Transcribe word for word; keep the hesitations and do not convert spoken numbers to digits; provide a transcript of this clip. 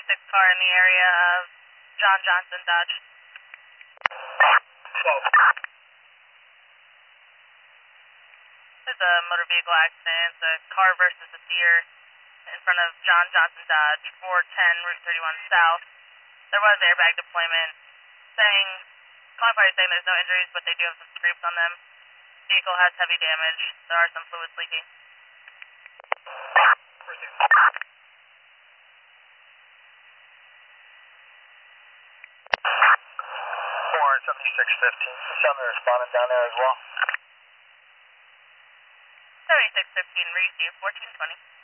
seventy-six car in the area of John Johnson Dodge. There's a motor vehicle accident. It's a car versus a deer in front of John Johnson Dodge, four ten Route thirty-one South. There was airbag deployment. Saying, calling fire saying there's no injuries, but they do have some scrapes on them. Vehicle has heavy damage. There are some fluids leaking. four seventy-six fifteen. Show me responding down there as well. seventy-six fifteen, read you, fourteen twenty.